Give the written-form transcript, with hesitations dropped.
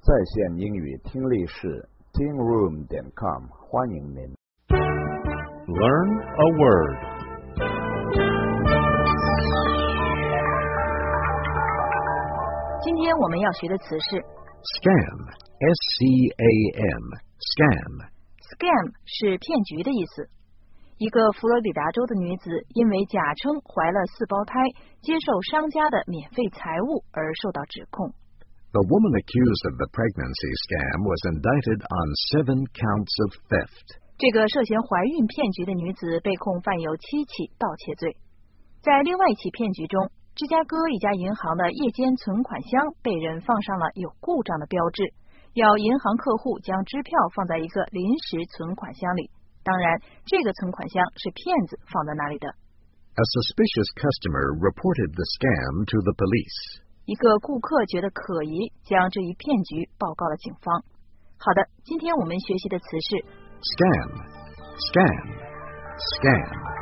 在线英语听力室 tingroom.com 欢迎您。 Learn a word. 今天我们要学的词是 Scam. S-C-A-M. Scam. Scam 是骗局的意思。一个佛罗里达州的女子因为假称怀了4胞胎，接受商家的免费财物而受到指控。 The woman accused of the pregnancy scam was indicted on 7 counts of theft. 这个涉嫌怀孕骗局的女子被控犯有7起盗窃罪。在另外一起骗局中，芝加哥一家银行的夜间存款箱被人放上了有故障的标志，要银行客户将支票放在一个临时存款箱里。当然，这个存款箱是骗子放在那里的。 A suspicious customer reported the scam to the police. 一个顾客觉得可疑，将这一骗局报告了警方。好的，今天我们学习的词是 Scam. Scam. Scam.